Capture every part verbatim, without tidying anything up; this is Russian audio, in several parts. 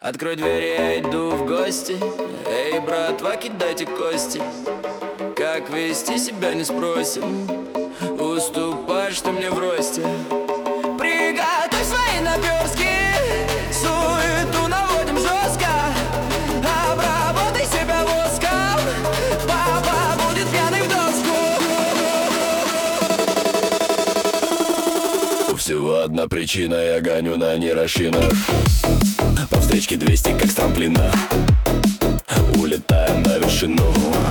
Открой двери, я иду в гости. Эй, братва, кидайте кости. Как вести себя не спросим. Уступаешь ты мне в росте. Приготовь свои наперстки. Суету наводим жестко. Обработай себя воском. Папа будет пьяный в доску. У всего одна причина, я гоню на нейрошинах. По встречке двести, как с трамплина. Улетаем на вершину.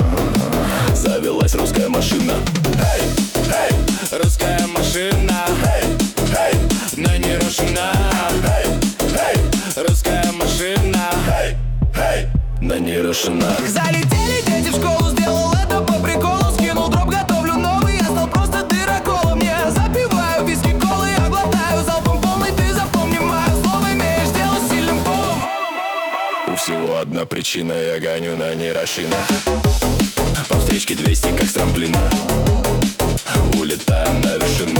Завелась русская машина. Эй, эй, русская машина. Эй, эй, на нейрошинах. Эй, эй, русская машина. Эй, эй, на нейрошинах. Залетели дети в школу, сделал это по приколу. Скинул дроп, готовлю новый, я стал просто дыроколом. Я запиваю виски, колы, я глотаю залпом полный. Ты запомни мое слово, имеешь дело с сильным полом. У всего одна причина, я гоню на нейрошинах. По встречке двести, как с трамплина. Улетаем на вершину.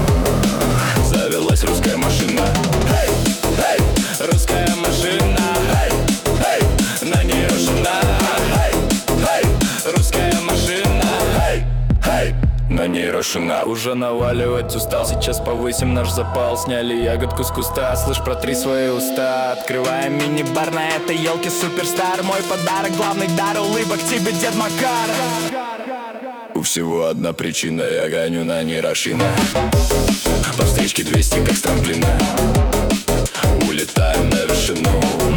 Завелась русская машина. Эй, эй, русская машина. Эй, эй, на нейрошинах. Эй, эй, русская машина. Эй, эй, на нейрошинах. Уже наваливать устал, сейчас повысим наш запал. Сняли ягодку с куста, слышь, протри свои уста. Открываем мини-бар на этой елке, суперстар. Мой подарок, главный дар, улыбок тебе, дед Макар. У всего одна причина, я гоню на нейрошинах. По встречке двести, как с трамплина. Улетаем на вершину.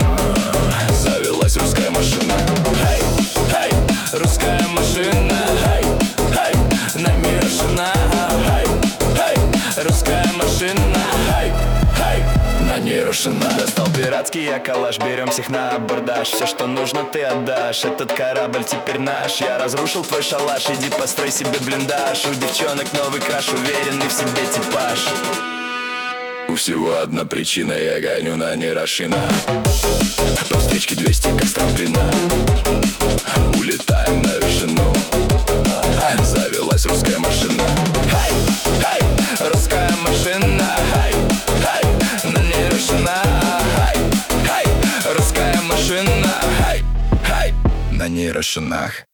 Завелась русская машина. Эй, эй, русская машина. Эй, эй, на нейрошинах. Эй, эй, русская машина. Эй, эй, на нейрошинах. Достал пиратский я калаш, берем всех на абордаж. Все, что нужно, ты отдашь. Этот корабль теперь наш. Я разрушил твой шалаш, иди построй себе блиндаж. У девчонок новый краш, уверенный в себе типаж. У всего одна причина, я гоню на нейрошинах. По встречке двести, как с трамплина. Улетаем на вершину. Завелась русская машина. Эй, эй, русская машина. Эй, эй, на нейрошинах. Эй, эй, русская машина. Эй, эй, на нейрошинах.